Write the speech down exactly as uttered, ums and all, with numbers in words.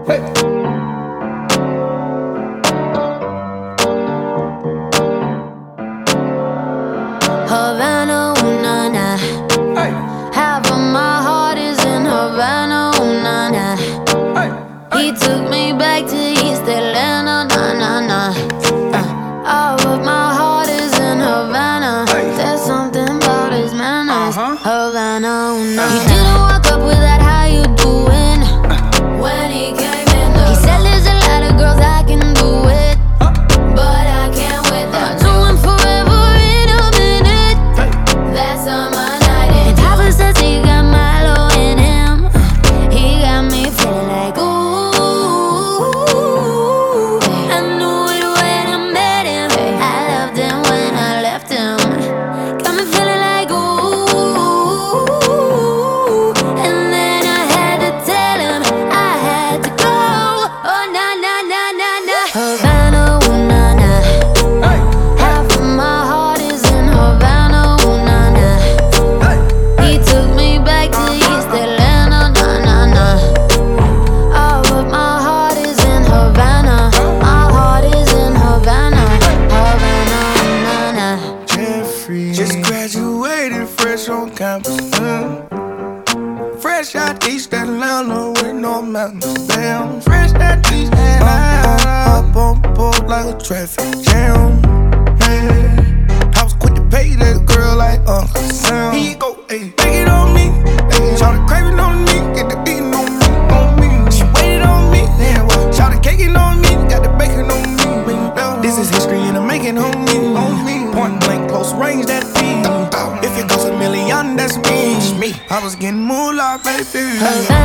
Havana, ooh, nah, nah. Hey. Half of my heart is in Havana, ooh, nah, nah. Hey. Hey. He took me back to East Atlanta, nah, nah, nah. Uh, all of my heart is in Havana. Hey. There's something about his manners. Uh-huh. Havana, ooh, nah, nah. He didn't walk up with that, how you doing? Uh. When he came in the he said there's a lot of girls I can do it, uh. but I can't with them. Do him forever in a minute. Hey. That's on my night. And Papa says he got Milo in him. He got me feeling like ooh. I knew it when I met him. I loved him when I left him. Got me feeling like ooh. And then I had to tell him I had to go. Oh na na na na na. Havana, ooh na na. Hey. Half of my heart is in Havana, ooh na na. Hey. He took me back to East Atlanta, nah nah nah. All of my heart is in Havana. My heart is in Havana, Havana, ooh na na. Jeffrey just graduated fresh on campus. Mm. Fresh out East Atlanta with no mountains. Damn, fresh out East Atlanta. Up on board like a traffic jam. Man, I was quick to pay that girl like Uncle Sam. Here you go, ayy, take it on me. Ayy, shout the craving on me, get the beating on me, on me. She waited on me, yeah, well, shout the caking on me, got the bacon on me. This is history and I'm making on me, on me. Point blank, close range, that feed. If it goes a million, that's me. I was getting moolah, baby.